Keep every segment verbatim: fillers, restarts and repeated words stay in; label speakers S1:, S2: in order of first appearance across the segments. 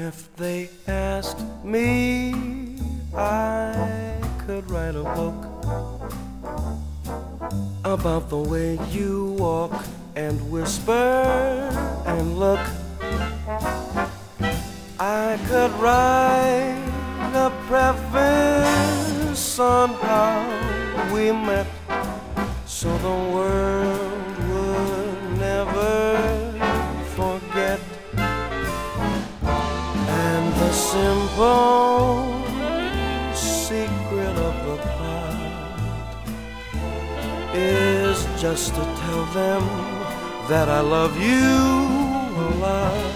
S1: If they asked me, I could write a book about the way you walk and whisper and look. I could write a preface on how we met, so the world would never forget. And the simple secret of the plot is just to tell them that I love you a lot.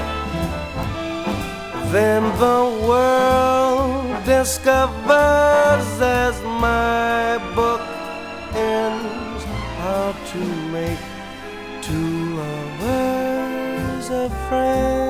S1: Then the world discovers as my book ends how to make two lovers a friend.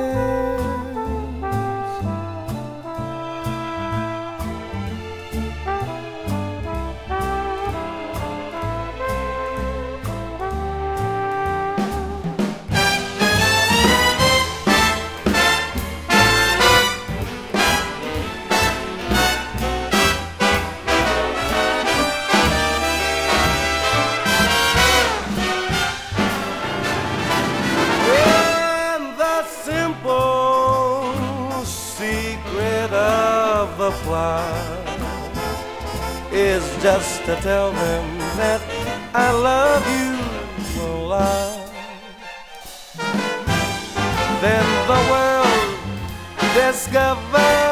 S1: The plot is just to tell them that I love you a lot. Then the world discovers